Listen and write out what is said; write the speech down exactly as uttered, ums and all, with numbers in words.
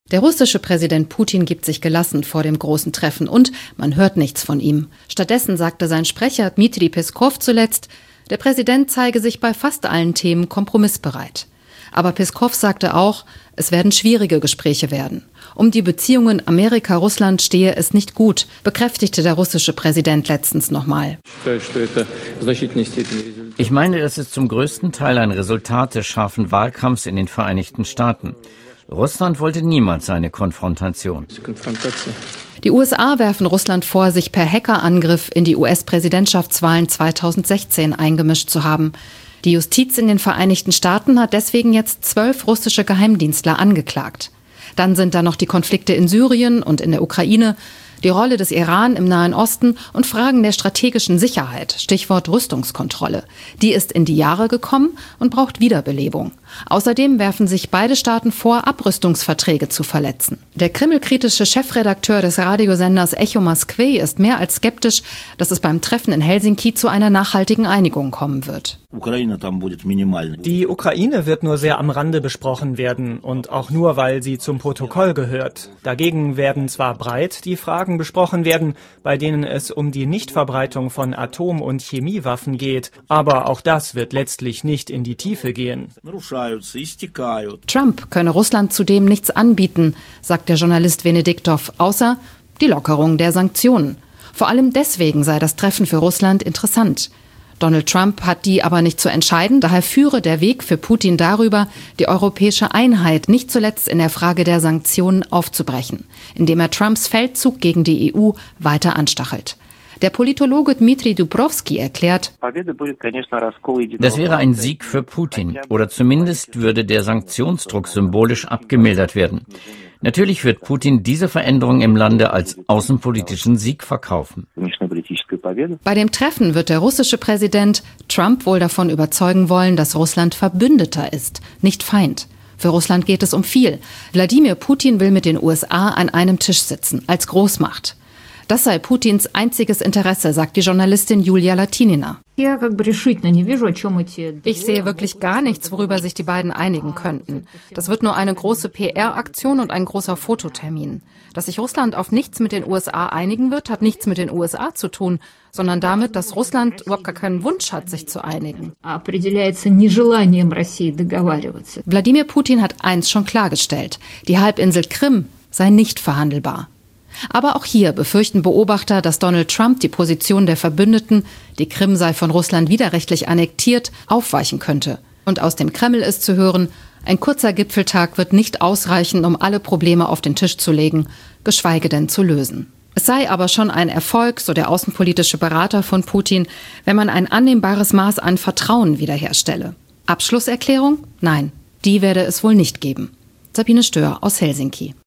Der russische Präsident Putin gibt sich gelassen vor dem großen Treffen und man hört nichts von ihm. Stattdessen sagte sein Sprecher Dmitri Peskov zuletzt, der Präsident zeige sich bei fast allen Themen kompromissbereit. Aber Peskov sagte auch, es werden schwierige Gespräche werden. Um die Beziehungen Amerika-Russland stehe es nicht gut, bekräftigte der russische Präsident letztens nochmal. Ich meine, es ist zum größten Teil ein Resultat des scharfen Wahlkampfs in den Vereinigten Staaten. Russland wollte niemals eine Konfrontation. Die U S A werfen Russland vor, sich per Hackerangriff in die U S-Präsidentschaftswahlen zweitausendsechzehn eingemischt zu haben. Die Justiz in den Vereinigten Staaten hat deswegen jetzt zwölf russische Geheimdienstler angeklagt. Dann sind da noch die Konflikte in Syrien und in der Ukraine, die Rolle des Iran im Nahen Osten und Fragen der strategischen Sicherheit, Stichwort Rüstungskontrolle. Die ist in die Jahre gekommen und braucht Wiederbelebung. Außerdem werfen sich beide Staaten vor, Abrüstungsverträge zu verletzen. Der kremlkritische Chefredakteur des Radiosenders Echo Moskwy ist mehr als skeptisch, dass es beim Treffen in Helsinki zu einer nachhaltigen Einigung kommen wird. Die Ukraine wird nur sehr am Rande besprochen werden und auch nur, weil sie zum Protokoll gehört. Dagegen werden zwar breit die Fragen besprochen werden, bei denen es um die Nichtverbreitung von Atom- und Chemiewaffen geht, aber auch das wird letztlich nicht in die Tiefe gehen. Trump könne Russland zudem nichts anbieten, sagt der Journalist Venediktov, außer die Lockerung der Sanktionen. Vor allem deswegen sei das Treffen für Russland interessant. Donald Trump hat die aber nicht zu entscheiden, daher führe der Weg für Putin darüber, die europäische Einheit nicht zuletzt in der Frage der Sanktionen aufzubrechen, indem er Trumps Feldzug gegen die E U weiter anstachelt. Der Politologe Dmitri Dubrovsky erklärt, das wäre ein Sieg für Putin, oder zumindest würde der Sanktionsdruck symbolisch abgemildert werden. Natürlich wird Putin diese Veränderung im Lande als außenpolitischen Sieg verkaufen. Bei dem Treffen wird der russische Präsident Trump wohl davon überzeugen wollen, dass Russland Verbündeter ist, nicht Feind. Für Russland geht es um viel. Wladimir Putin will mit den U S A an einem Tisch sitzen, als Großmacht. Das sei Putins einziges Interesse, sagt die Journalistin Julia Latinina. Ich sehe wirklich gar nichts, worüber sich die beiden einigen könnten. Das wird nur eine große P R-Aktion und ein großer Fototermin. Dass sich Russland auf nichts mit den U S A einigen wird, hat nichts mit den U S A zu tun, sondern damit, dass Russland überhaupt gar keinen Wunsch hat, sich zu einigen. Wladimir Putin hat eins schon klargestellt: Die Halbinsel Krim sei nicht verhandelbar. Aber auch hier befürchten Beobachter, dass Donald Trump die Position der Verbündeten, die Krim sei von Russland widerrechtlich annektiert, aufweichen könnte. Und aus dem Kreml ist zu hören, ein kurzer Gipfeltag wird nicht ausreichen, um alle Probleme auf den Tisch zu legen, geschweige denn zu lösen. Es sei aber schon ein Erfolg, so der außenpolitische Berater von Putin, wenn man ein annehmbares Maß an Vertrauen wiederherstelle. Abschlusserklärung? Nein, die werde es wohl nicht geben. Sabine Stör aus Helsinki.